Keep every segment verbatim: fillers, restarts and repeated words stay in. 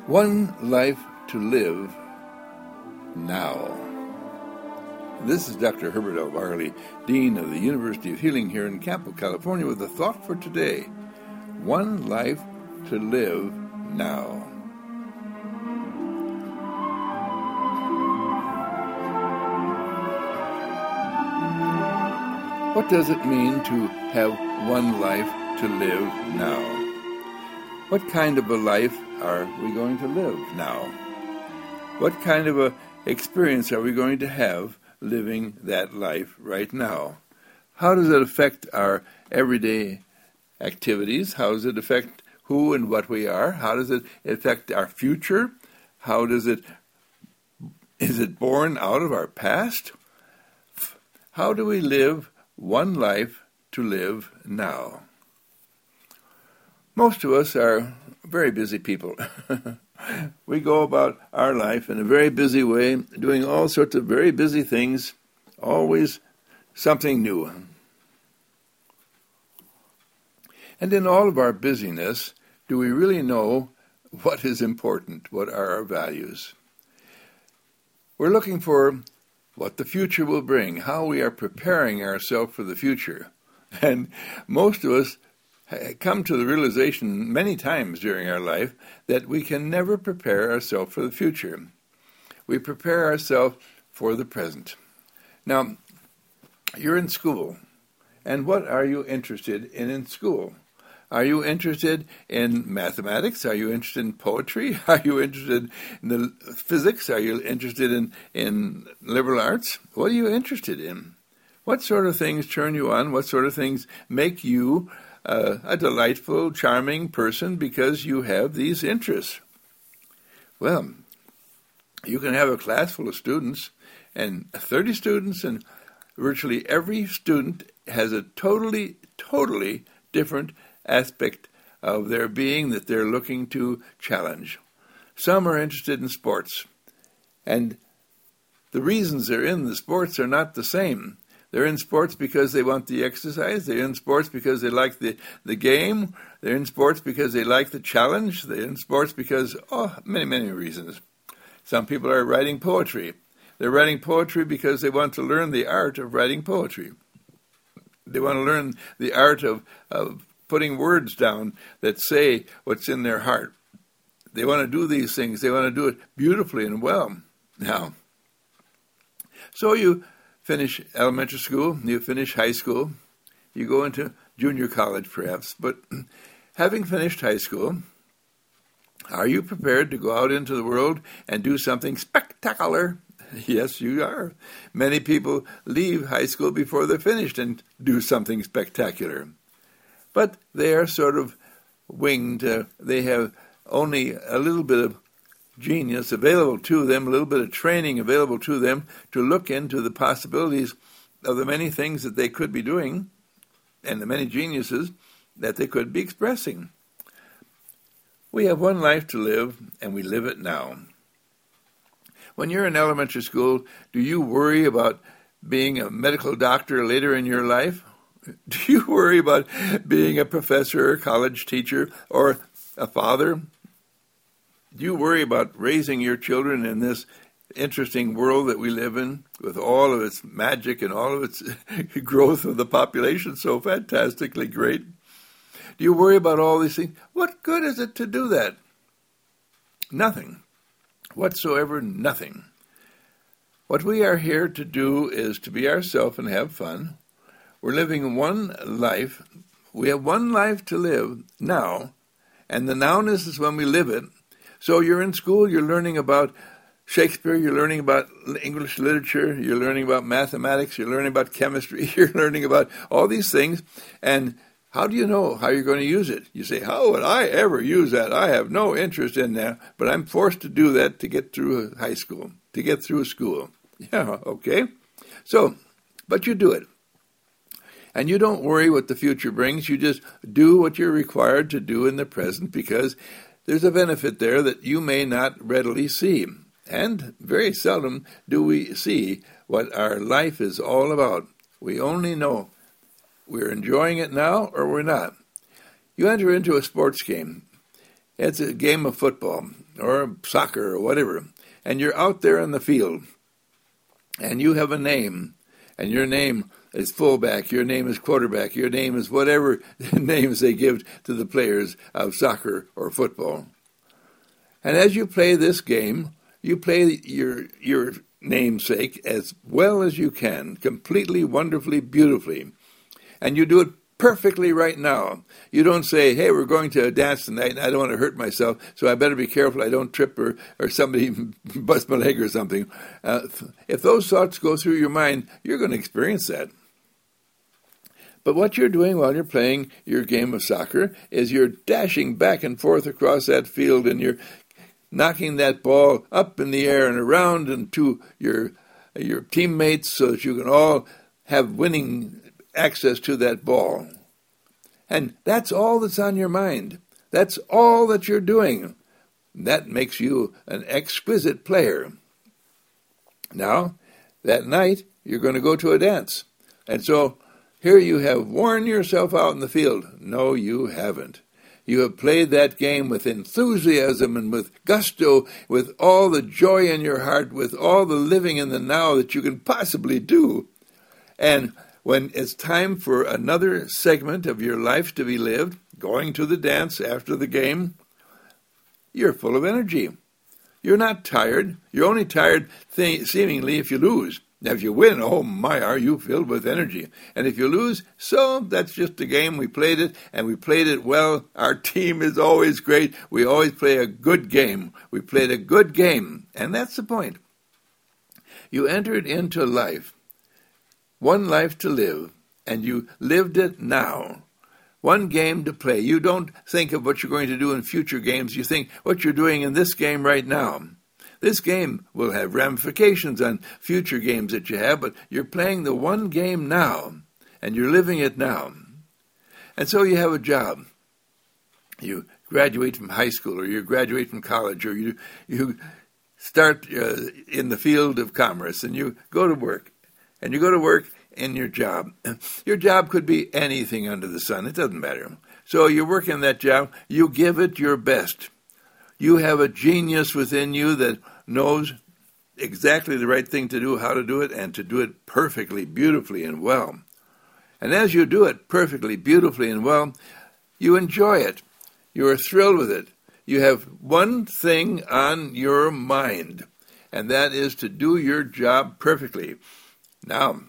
One life to live now. This is Doctor Herbert L. Varley, Dean of the University of Healing here in Campo, California, with a thought for today. One life to live now. What does it mean to have one life to live now? What kind of a life are we going to live now? What kind of a experience are we going to have living that life right now? How does it affect our everyday activities? How does it affect who and what we are? How does it affect our future? How does it, is it born out of our past? How do we live one life to live now? Most of us are very busy people. We go about our life in a very busy way, doing all sorts of very busy things, always something new. And in all of our busyness, do we really know what is important? What are our values? We're looking for what the future will bring, how we are preparing ourselves for the future. And most of us come to the realization many times during our life that we can never prepare ourselves for the future. We prepare ourselves for the present. Now, you're in school, and what are you interested in in school? Are you interested in mathematics? Are you interested in poetry? Are you interested in the physics? Are you interested in, in liberal arts? What are you interested in? What sort of things turn you on? What sort of things make you Uh, a delightful, charming person because you have these interests? Well, you can have a class full of students, and thirty students, and virtually every student has a totally, totally different aspect of their being that they're looking to challenge. Some are interested in sports, and the reasons they're in the sports are not the same. They're in sports because they want the exercise. They're in sports because they like the, the game. They're in sports because they like the challenge. They're in sports because, oh, many, many reasons. Some people are writing poetry. They're writing poetry because they want to learn the art of writing poetry. They want to learn the art of, of putting words down that say what's in their heart. They want to do these things. They want to do it beautifully and well. Now, so you finish elementary school, you finish high school, you go into junior college perhaps, but having finished high school, are you prepared to go out into the world and do something spectacular? Yes, you are. Many people leave high school before they're finished and do something spectacular. But they are sort of winged. Uh, they have only a little bit of genius available to them, a little bit of training available to them to look into the possibilities of the many things that they could be doing and the many geniuses that they could be expressing. We have one life to live, and we live it now. When you're in elementary school, do you worry about being a medical doctor later in your life? Do you worry about being a professor or college teacher or a father? Do you worry about raising your children in this interesting world that we live in, with all of its magic and all of its growth of the population so fantastically great? Do you worry about all these things? What good is it to do that? Nothing. Whatsoever, nothing. What we are here to do is to be ourselves and have fun. We're living one life. We have one life to live now, and the nowness is when we live it. So you're in school, you're learning about Shakespeare, you're learning about English literature, you're learning about mathematics, you're learning about chemistry, you're learning about all these things. And how do you know how you're going to use it? You say, how would I ever use that? I have no interest in that, but I'm forced to do that to get through high school, to get through school. Yeah, okay. So, but you do it. And you don't worry what the future brings. You just do what you're required to do in the present, because there's a benefit there that you may not readily see. And very seldom do we see what our life is all about. We only know we're enjoying it now or we're not. You enter into a sports game. it's a game of football or soccer or whatever, and you're out there in the field, and you have a name, and your name is fullback, your name is quarterback, your name is whatever names they give to the players of soccer or football. And as you play this game, you play your your namesake as well as you can, completely, wonderfully, beautifully. And you do it perfectly right now. You don't say, hey, we're going to a dance tonight, and I don't want to hurt myself, so I better be careful I don't trip or, or somebody bust my leg or something. Uh, if those thoughts go through your mind, you're going to experience that. But what you're doing while you're playing your game of soccer is you're dashing back and forth across that field, and you're knocking that ball up in the air and around and to your your teammates so that you can all have winning access to that ball. And that's all that's on your mind. That's all that you're doing. That makes you an exquisite player. Now, that night, you're going to go to a dance. And so, here you have worn yourself out in the field. No, you haven't. You have played that game with enthusiasm and with gusto, with all the joy in your heart, with all the living in the now that you can possibly do. And when it's time for another segment of your life to be lived, going to the dance after the game, you're full of energy. You're not tired. You're only tired, th- seemingly, if you lose. Now, if you win, oh my, are you filled with energy. And if you lose, so that's just a game. We played it, and we played it well. Our team is always great. We always play a good game. We played a good game, and that's the point. You entered into life, one life to live, and you lived it now. One game to play. You don't think of what you're going to do in future games. You think what you're doing in this game right now. This game will have ramifications on future games that you have, but you're playing the one game now, and you're living it now. And so you have a job. You graduate from high school, or you graduate from college, or you you start uh, in the field of commerce, and you go to work. And you go to work in your job. Your job could be anything under the sun. It doesn't matter. So you work in that job. You give it your best. You have a genius within you that knows exactly the right thing to do, how to do it, and to do it perfectly, beautifully, and well. And as you do it perfectly, beautifully, and well, you enjoy it. You are thrilled with it. You have one thing on your mind, and that is to do your job perfectly. Now,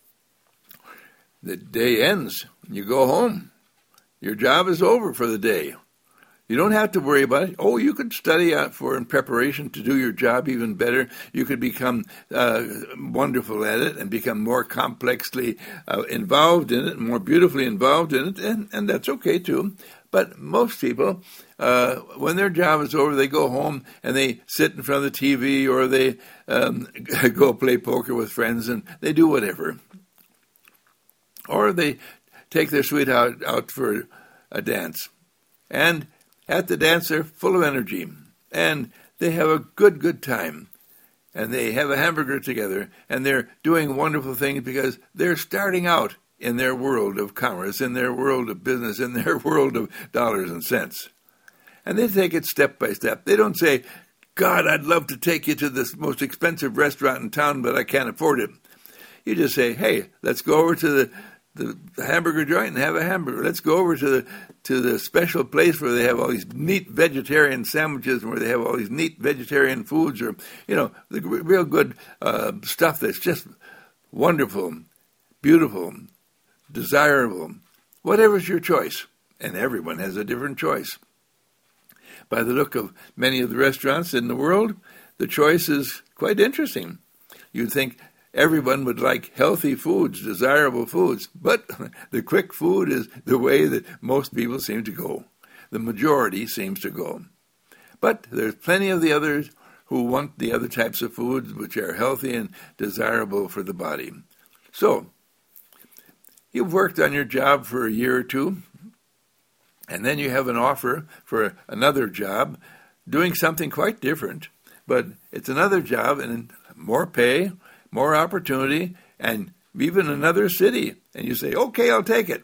the day ends. You go home. Your job is over for the day. You don't have to worry about it. Oh, you could study out for in preparation to do your job even better. You could become uh, wonderful at it and become more complexly uh, involved in it, more beautifully involved in it, and, and that's okay too. But most people, uh, when their job is over, they go home and they sit in front of the T V or they um, go play poker with friends and they do whatever. Or they take their sweetheart out for a dance. And at the dance, they're full of energy. And they have a good, good time. And they have a hamburger together. And they're doing wonderful things because they're starting out in their world of commerce, in their world of business, in their world of dollars and cents. And they take it step by step. They don't say, God, I'd love to take you to this most expensive restaurant in town, but I can't afford it. You just say, hey, let's go over to the, the, the hamburger joint and have a hamburger. Let's go over to the to the special place where they have all these neat vegetarian sandwiches and where they have all these neat vegetarian foods or, you know, the real good uh, stuff that's just wonderful, beautiful, desirable, whatever's your choice. And everyone has a different choice. By the look of many of the restaurants in the world, the choice is quite interesting. You'd think everyone would like healthy foods, desirable foods, but the quick food is the way that most people seem to go. The majority seems to go. But there's plenty of the others who want the other types of foods which are healthy and desirable for the body. So, you've worked on your job for a year or two, and then you have an offer for another job doing something quite different, but it's another job and more pay, more opportunity, and even another city. And you say, okay, I'll take it.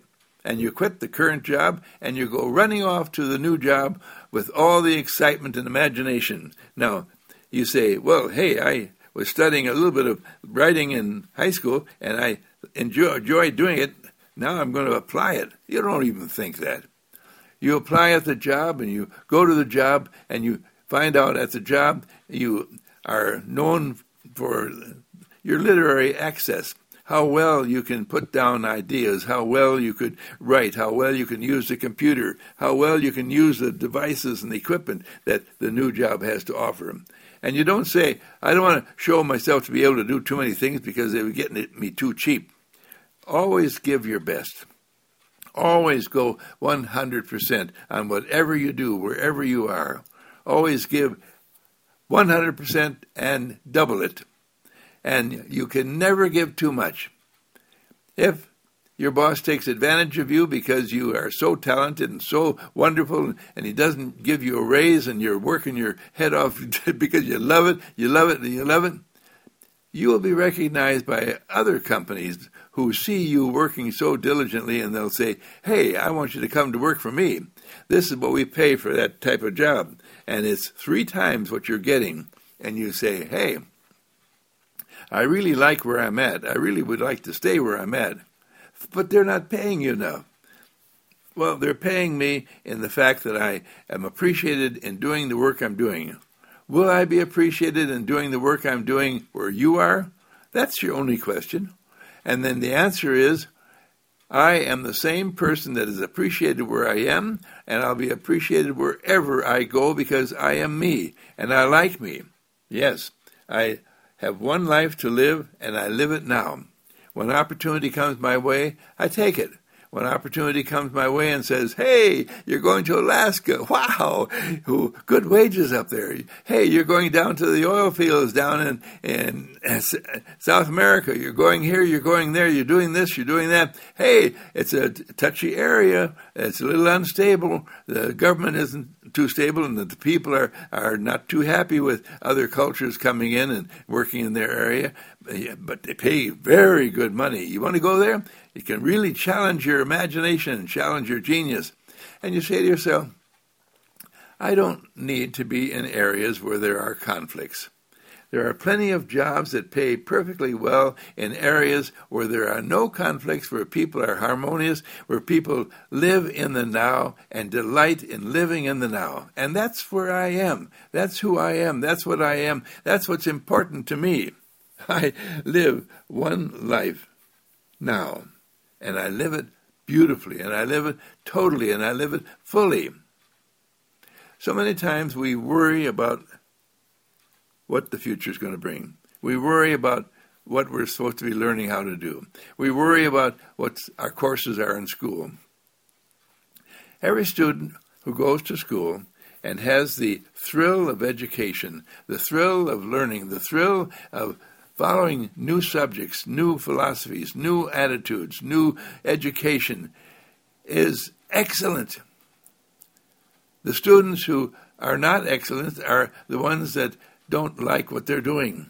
and you quit the current job, and you go running off to the new job with all the excitement and imagination. Now, you say, well, hey, I was studying a little bit of writing in high school, and I enjoy, enjoy doing it. Now I'm going to apply it. You don't even think that. You apply at the job, and you go to the job, and you find out at the job you are known for your literary access, how well you can put down ideas, how well you could write, how well you can use the computer, how well you can use the devices and the equipment that the new job has to offer. And you don't say, I don't want to show myself to be able to do too many things because they were getting me too cheap. Always give your best. Always go one hundred percent on whatever you do, wherever you are. Always give one hundred percent and double it. And you can never give too much. If your boss takes advantage of you because you are so talented and so wonderful, and he doesn't give you a raise and you're working your head off because you love it, you love it, and you love it, you will be recognized by other companies who see you working so diligently, and they'll say, hey, I want you to come to work for me. This is what we pay for that type of job, and it's three times what you're getting. And you say, hey, I really like where I'm at. I really would like to stay where I'm at. But they're not paying you enough. Well, they're paying me in the fact that I am appreciated in doing the work I'm doing. Will I be appreciated in doing the work I'm doing where you are? That's your only question. And then the answer is, I am the same person that is appreciated where I am, and I'll be appreciated wherever I go because I am me, and I like me. Yes, I have one life to live, and I live it now. When opportunity comes my way, I take it. When opportunity comes my way and says, hey, you're going to Alaska. Wow, good wages up there. Hey, you're going down to the oil fields down in, in South America. You're going here, you're going there, you're doing this, you're doing that. Hey, it's a touchy area. It's a little unstable. The government isn't too stable, and the people are, are not too happy with other cultures coming in and working in their area. But they pay very good money. You want to go there? You can really challenge your imagination and challenge your genius. And you say to yourself, I don't need to be in areas where there are conflicts. There are plenty of jobs that pay perfectly well in areas where there are no conflicts, where people are harmonious, where people live in the now and delight in living in the now. And that's where I am. That's who I am. That's what I am. That's what's important to me. I live one life now, and I live it beautifully, and I live it totally, and I live it fully. So many times we worry about what the future is going to bring. We worry about what we're supposed to be learning how to do. We worry about what our courses are in school. Every student who goes to school and has the thrill of education, the thrill of learning, the thrill of following new subjects, new philosophies, new attitudes, new education is excellent. The students who are not excellent are the ones that don't like what they're doing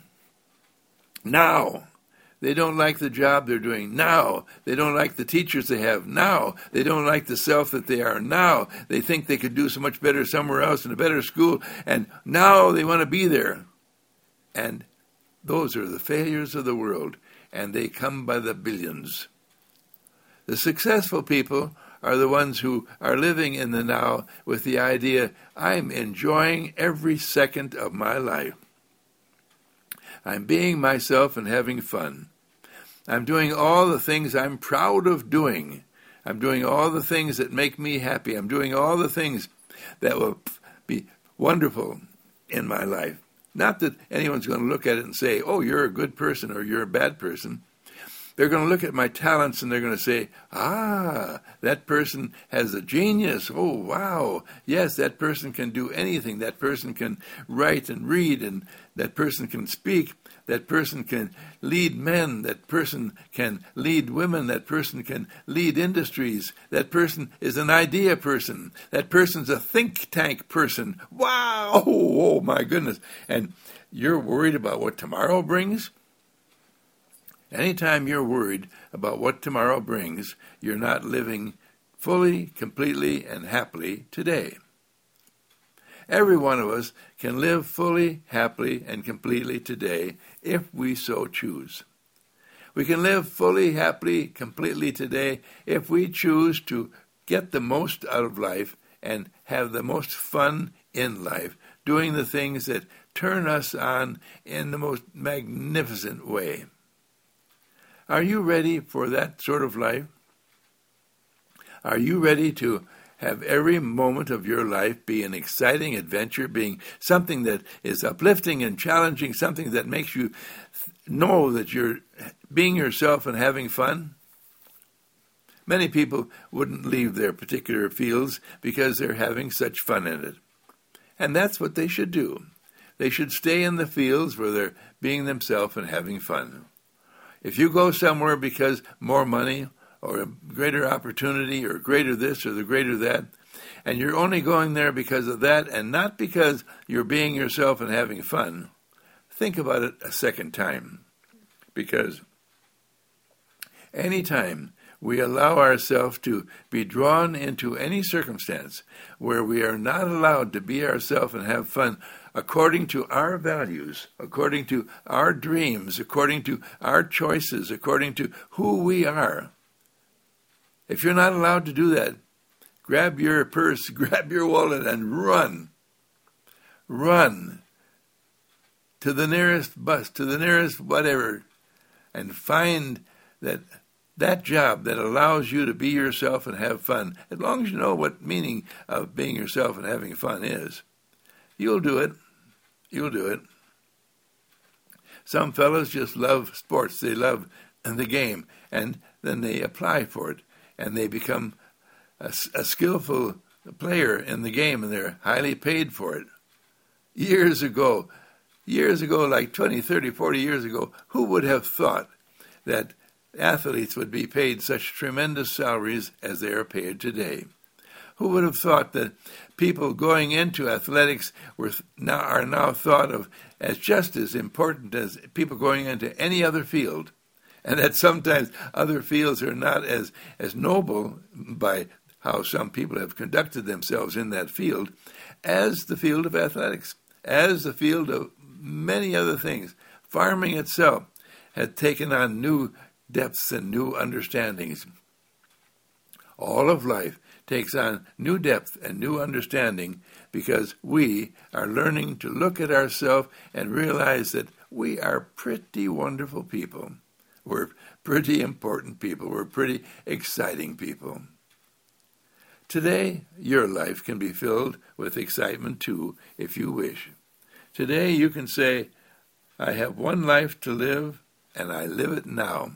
now. They don't like the job they're doing now. They don't like the teachers they have now. They don't like the self that they are now. They think they could do so much better somewhere else in a better school, and now they want to be there. And those are the failures of the world, and they come by the billions. The successful people are the ones who are living in the now with the idea, I'm enjoying every second of my life. I'm being myself and having fun. I'm doing all the things I'm proud of doing. I'm doing all the things that make me happy. I'm doing all the things that will be wonderful in my life. Not that anyone's going to look at it and say, oh, you're a good person or you're a bad person. They're going to look at my talents and they're going to say, ah, that person has a genius. Oh, wow. Yes, that person can do anything. That person can write and read, and that person can speak. That person can lead men. That person can lead women. That person can lead industries. That person is an idea person. That person's a think tank person. Wow. Oh, my goodness. And you're worried about what tomorrow brings? Anytime you're worried about what tomorrow brings, you're not living fully, completely, and happily today. Every one of us can live fully, happily, and completely today if we so choose. We can live fully, happily, completely today if we choose to get the most out of life and have the most fun in life, doing the things that turn us on in the most magnificent way. Are you ready for that sort of life? Are you ready to have every moment of your life be an exciting adventure, being something that is uplifting and challenging, something that makes you know that you're being yourself and having fun? Many people wouldn't leave their particular fields because they're having such fun in it. And that's what they should do. They should stay in the fields where they're being themselves and having fun. If you go somewhere because more money or a greater opportunity or greater this or the greater that, and you're only going there because of that and not because you're being yourself and having fun, think about it a second time. Because any time we allow ourselves to be drawn into any circumstance where we are not allowed to be ourselves and have fun according to our values, according to our dreams, according to our choices, according to who we are, if you're not allowed to do that, grab your purse, grab your wallet, and run. Run to the nearest bus, to the nearest whatever, and find that that job that allows you to be yourself and have fun, as long as you know what meaning of being yourself and having fun is, you'll do it. You'll do it. Some fellows just love sports. They love the game, and then they apply for it. And they become a, a skillful player in the game, and they're highly paid for it. Years ago, years ago, like twenty, thirty, forty years ago, who would have thought that athletes would be paid such tremendous salaries as they are paid today? Who would have thought that people going into athletics were now, are now thought of as just as important as people going into any other field? And that sometimes other fields are not as, as noble by how some people have conducted themselves in that field as the field of athletics, as the field of many other things. Farming itself had taken on new depths and new understandings. All of life takes on new depth and new understanding because we are learning to look at ourselves and realize that we are pretty wonderful people. We're pretty important people. We're pretty exciting people. Today, your life can be filled with excitement too, if you wish. Today, you can say, I have one life to live, and I live it now.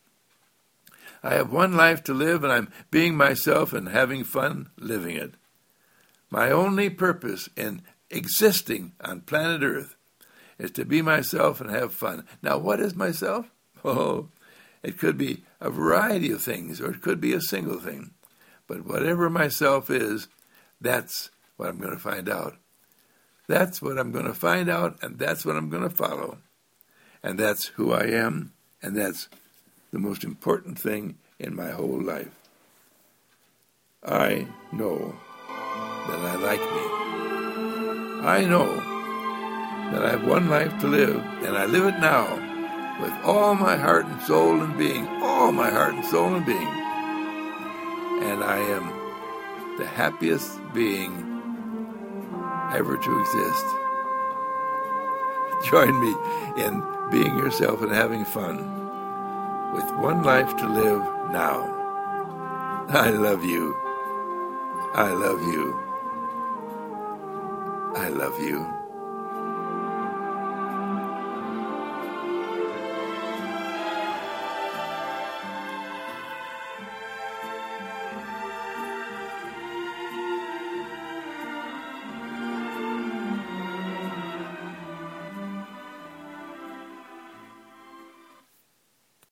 I have one life to live, and I'm being myself and having fun living it. My only purpose in existing on planet Earth is to be myself and have fun. Now, what is myself? Oh, it could be a variety of things, or it could be a single thing. But whatever myself is, that's what I'm going to find out. That's what I'm going to find out, and that's what I'm going to follow. And that's who I am, and that's the most important thing in my whole life. I know that I like me. I know that I have one life to live, and I live it now with all my heart and soul and being, all my heart and soul and being. And I am the happiest being ever to exist. Join me in being yourself and having fun with one life to live now. I love you. I love you. I love you.